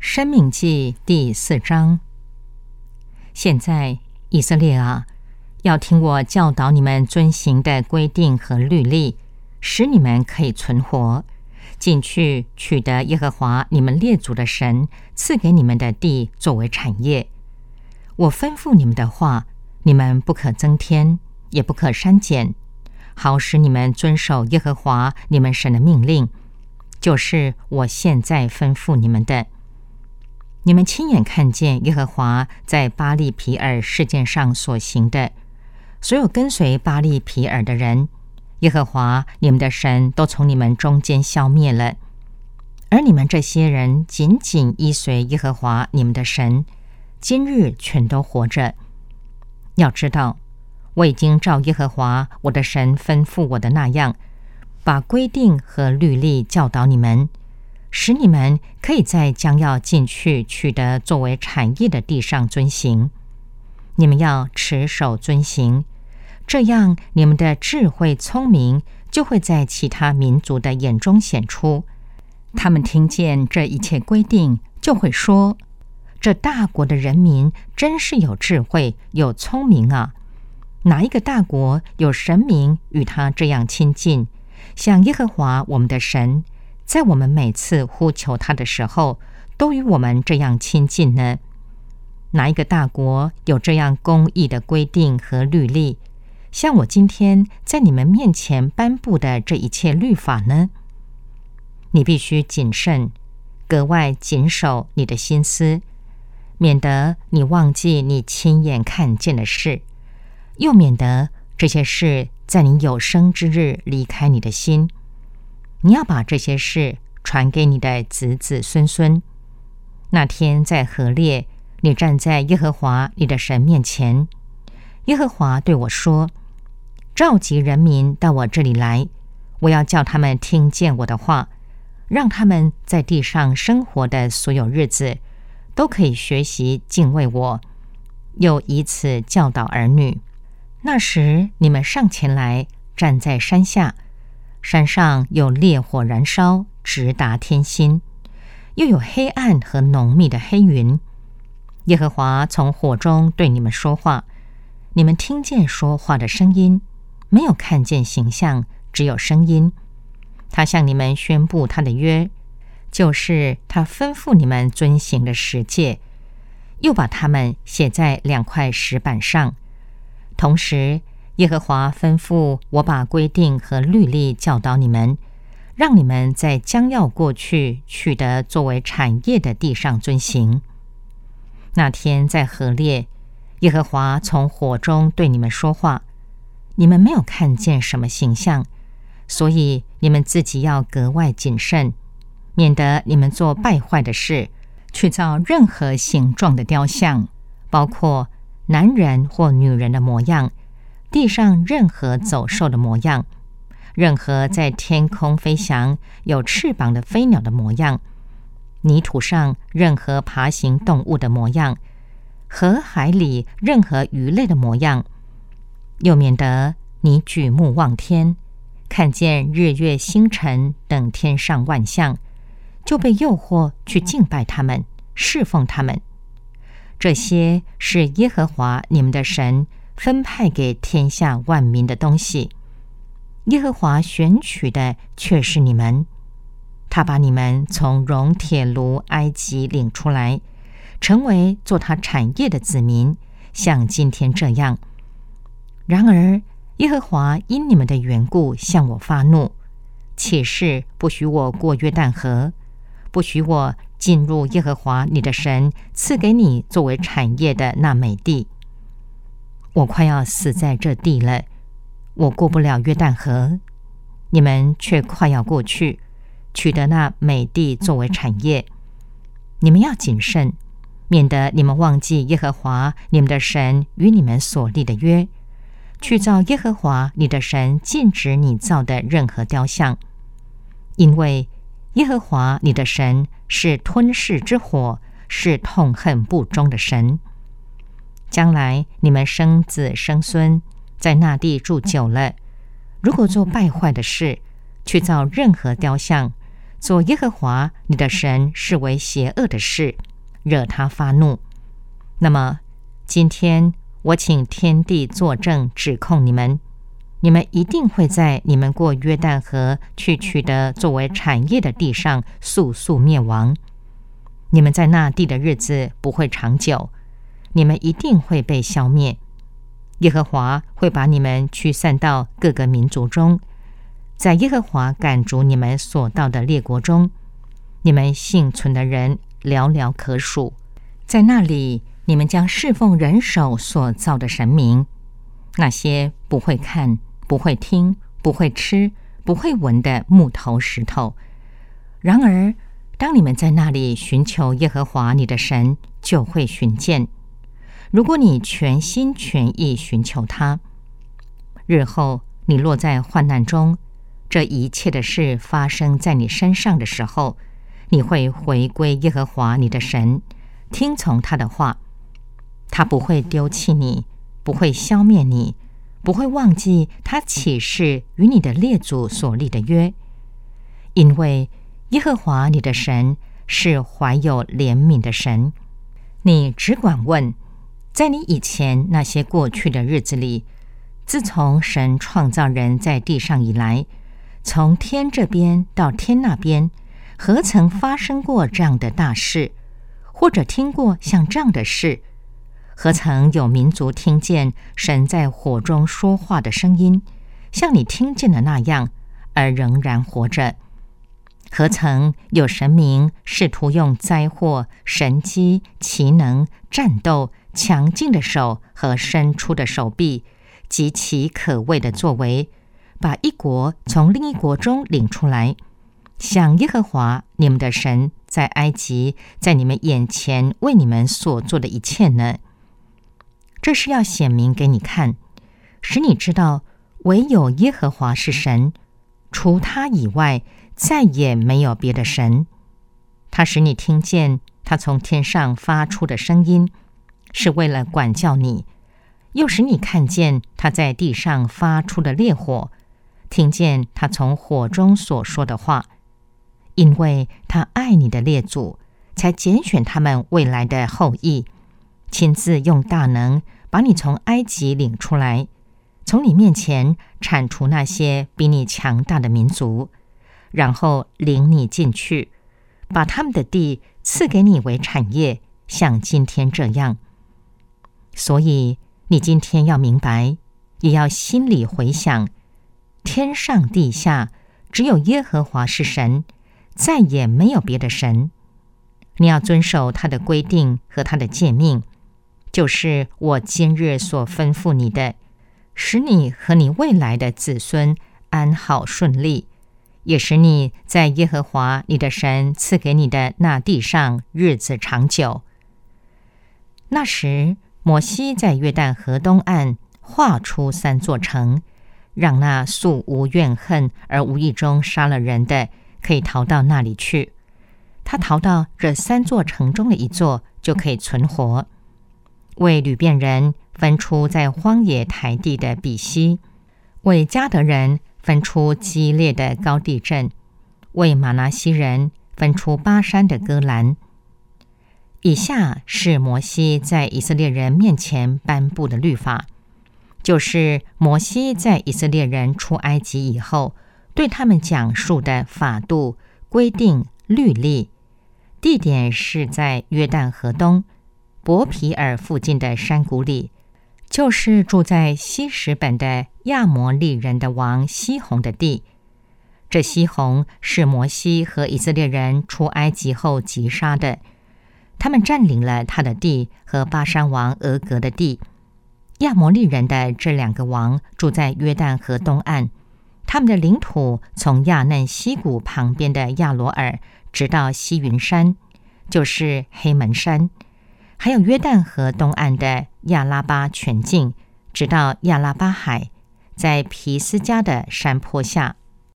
申命记第4章。现在以色列啊，要听我教导你们遵行的规定和律例，使你们可以存活，进去取得耶和华你们列祖的神赐给你们的地作为产业。我吩咐你们的话，你们不可增添，也不可删减，好使你们遵守耶和华你们神的命令，就是我现在吩咐你们的。你们亲眼看见耶和华在巴利皮尔事件上所行的，所有跟随巴利皮尔的人，耶和华你们的神都从你们中间消灭了。而你们这些人紧紧依随耶和华你们的神，今日全都活着。要知道，我已经照耶和华我的神吩咐我的那样，把规定和律例教导你们，使你们可以在将要进去取得作为产业的地上遵行。你们要持守遵行，这样你们的智慧聪明就会在其他民族的眼中显出。他们听见这一切规定，就会说：这大国的人民真是有智慧有聪明啊！哪一个大国有神明与他这样亲近，像耶和华我们的神，在我们每次呼求他的时候，都与我们这样亲近呢？哪一个大国有这样公义的规定和律例，像我今天在你们面前颁布的这一切律法呢？你必须谨慎，格外谨守你的心思，免得你忘记你亲眼看见的事，又免得这些事在你有生之日离开你的心。你要把这些事传给你的子子孙孙。那天在何烈，你站在耶和华你的神面前，耶和华对我说：召集人民到我这里来，我要叫他们听见我的话，让他们在地上生活的所有日子都可以学习敬畏我，又以此教导儿女。那时你们上前来，站在山下，山上有烈火燃烧，直达天心，又有黑暗和浓密的黑云。耶和华从火中对你们说话，你们听见说话的声音，没有看见形象，只有声音。他向你们宣布他的约，就是他吩咐你们遵行的十诫，又把它们写在2块石板上。同时耶和华吩咐我把规定和律例教导你们，让你们在将要过去取得作为产业的地上遵行。那天在何烈，耶和华从火中对你们说话，你们没有看见什么形象，所以你们自己要格外谨慎，免得你们做败坏的事，去造任何形状的雕像，包括男人或女人的模样，地上任何走兽的模样，任何在天空飞翔有翅膀的飞鸟的模样，泥土上任何爬行动物的模样，和海里任何鱼类的模样，又免得你举目望天，看见日月星辰等天上万象，就被诱惑去敬拜他们，侍奉他们。这些是耶和华你们的神分派给天下万民的东西，耶和华选取的却是你们。他把你们从熔铁炉埃及领出来，成为做他产业的子民，像今天这样。然而耶和华因你们的缘故向我发怒，起誓不许我过约旦河，不许我进入耶和华你的神赐给你作为产业的那美地。我快要死在这地了，我过不了约旦河，你们却快要过去，取得那美地作为产业。你们要谨慎，免得你们忘记耶和华你们的神与你们所立的约，去造耶和华你的神禁止你造的任何雕像。因为耶和华你的神是吞噬之火，是痛恨不忠的神。将来你们生子生孙，在那地住久了，如果做败坏的事，去造任何雕像， 做耶和华你的神视为邪恶的事，惹他发怒。那么今天我请天地作证指控你们，你们一定会在你们过约旦河去取得作为产业的地上速速灭亡。你们在那地的日子不会长久，你们一定会被消灭。耶和华会把你们驱散到各个民族中，在耶和华赶逐你们所到的列国中，你们幸存的人寥寥可数。在那里，你们将侍奉人手所造的神明，那些不会看、不会听、不会吃、不会闻的木头石头。然而，当你们在那里寻求耶和华你的神，就会寻见。如果你全心全意寻求他，日后你落在患难中，这一切的事发生在你身上的时候，你会回归耶和华你的神，听从他的话。他不会丢弃你，不会消灭你，不会忘记他起誓与你的列祖所立的约，因为耶和华你的神是怀有怜悯的神。你只管问，在你以前那些过去的日子里，自从神创造人在地上以来，从天这边到天那边，何曾发生过这样的大事，或者听过像这样的事？何曾有民族听见神在火中说话的声音，像你听见的那样，而仍然活着？何曾有神明试图用灾祸、神机、奇能、战斗、强劲的手和伸出的手臂，极其可畏的作为，把一国从另一国中领出来，像耶和华你们的神在埃及在你们眼前为你们所做的一切呢？这是要显明给你看，使你知道唯有耶和华是神，除他以外再也没有别的神。他使你听见他从天上发出的声音，是为了管教你，又使你看见他在地上发出的烈火，听见他从火中所说的话。因为他爱你的列祖，才拣选他们未来的后裔，亲自用大能把你从埃及领出来，从你面前铲除那些比你强大的民族，然后领你进去，把他们的地赐给你为产业，像今天这样。所以你今天要明白，也要心里回想，天上地下只有耶和华是神，再也没有别的神。你要遵守他的规定和他的诫命，就是我今日所吩咐你的，使你和你未来的子孙安好顺利，也使你在耶和华你的神赐给你的那地上日子长久。那时，摩西在约旦河东岸画出3座城，让那素无怨恨而无意中杀了人的可以逃到那里去。他逃到这3座城中的一座，就可以存活。为吕遍人分出在荒野台地的比西，为迦得人分出基列的高地镇，为玛拿西人分出巴山的戈兰。以下是摩西在以色列人面前颁布的律法，就是摩西在以色列人出埃及以后对他们讲述的法度、规定、律例。地点是在约旦河东伯皮尔附近的山谷里，就是住在西什本的亚摩利人的王西宏的地。这西宏是摩西和以色列人出埃及后击杀的，他们占领了他的地和巴山王俄格的地。亚摩利人的这2个王住在约旦河东岸，他们的领土从亚嫩溪谷旁边的亚罗尔直到西云山，就是黑门山，还有约旦河东岸的亚拉巴全境，直到亚拉巴海，在皮斯加的山坡下。